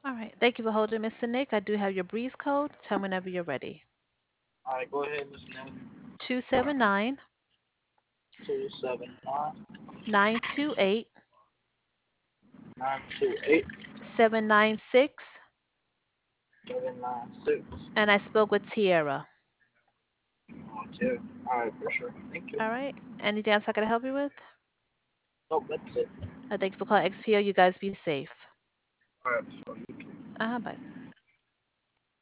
All right. Thank you for holding, Mr. Nick. I do have your breeze code. Tell me whenever you're ready. All right, go ahead, Miss Nick. 279 279 928 928 796. 796. And I spoke with Tierra. Oh, two. All right, for sure. Thank you. All right. Anything else I can help you with? Nope, that's it. Thank you for calling XPO. You guys be safe. All right, so you Bye.